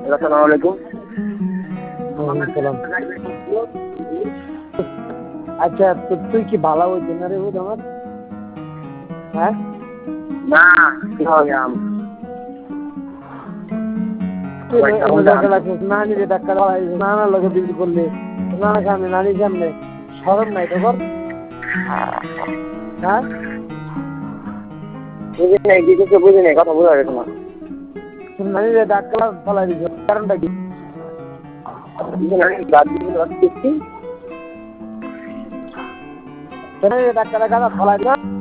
আসসালামু আলাইকুম। সালাম। আচ্ছা তুই কি ভালো হইতে না রে আমার? হ্যাঁ না কি হবে আম নানি ডাক্তার নানার লোকে বিক্রি করলে নানা সামনে নানির সামনে সরম নাই তো কর। হ্যাঁ বুঝি নাই কিছু বুঝি নাই কথা বোঝা গেছে না। নানি ডাক্তার ফলাই দিচ্ছে কারণটা কি? ডাক্তারের গাদা ফলাই দিল